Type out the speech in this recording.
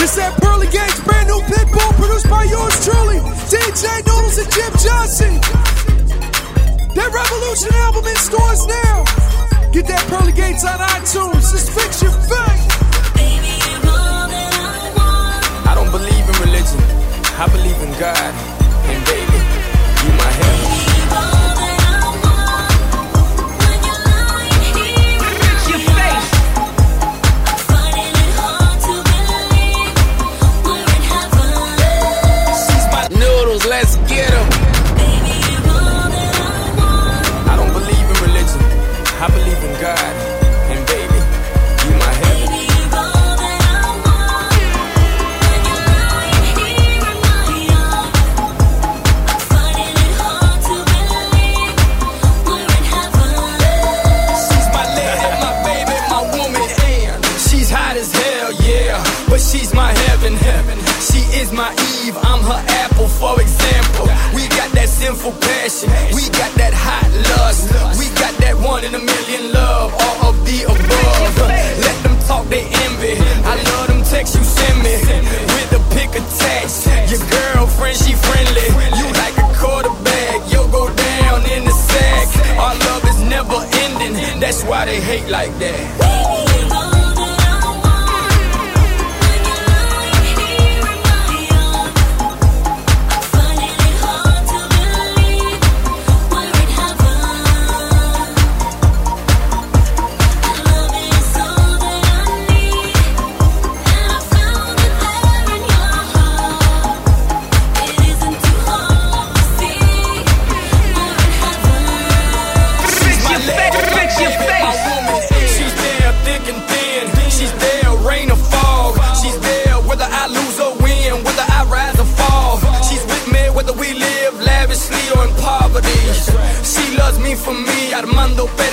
This that Pearly Gates brand new Pitbull produced by yours truly, DJ Noodles and Jim Johnson. That Revolution album in stores now. Get that Pearly Gates on iTunes. Just fix your face. Baby, you're all that I want. I don't believe in religion, I believe in God. And baby, you my heaven. Baby, you're all that I want. When you're lying here with your face, I'm finding it hard to believe we're in heaven. She's my noodles, let's get 'em. Baby, you're all that I want. I don't believe in religion, I believe in God. And baby, you my heaven. Baby, you're all that I want. When you're lying here in my arms, I'm finding it hard to believe we're in heaven. She's my lady, my baby, my woman, and she's hot as hell, yeah, but she's my heaven. She is my Eve, I'm her apple, for example. We got that sinful passion, we got that hot lust, we got that 1 in a million love, all of the above. Let them talk, they envy. I love them texts you send me with a pic attached. Your girlfriend, she friendly. You like a quarterback, you'll go down in the sack. Our love is never ending, that's why they hate like that. Baby, you're all that I want. When you're lying here in my arms, I'm finding it hard to believe we're in heaven. Love is all that I need, and I found it there in your heart. It isn't too hard to see we're in heaven. She's my lady, my baby, my woman. She's there thick and thin. She's there rain or fog. She's there whether I lose or win, whether I rise or fall. She's with me whether we live lavishly or in poverty. She loves me for me, Armando Pérez.